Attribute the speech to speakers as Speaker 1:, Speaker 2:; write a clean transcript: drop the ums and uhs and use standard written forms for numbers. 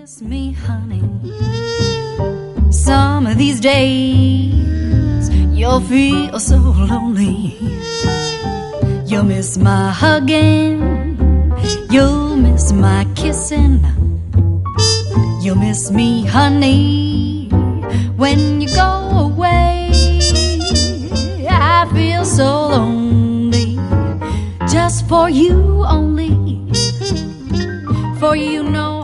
Speaker 1: miss me, honey. Some of these days you'll feel so lonely. You'll miss my hugging, you'll miss my kissing, you'll miss me, honey, when you go away. I feel so lonely, just for you only, for you know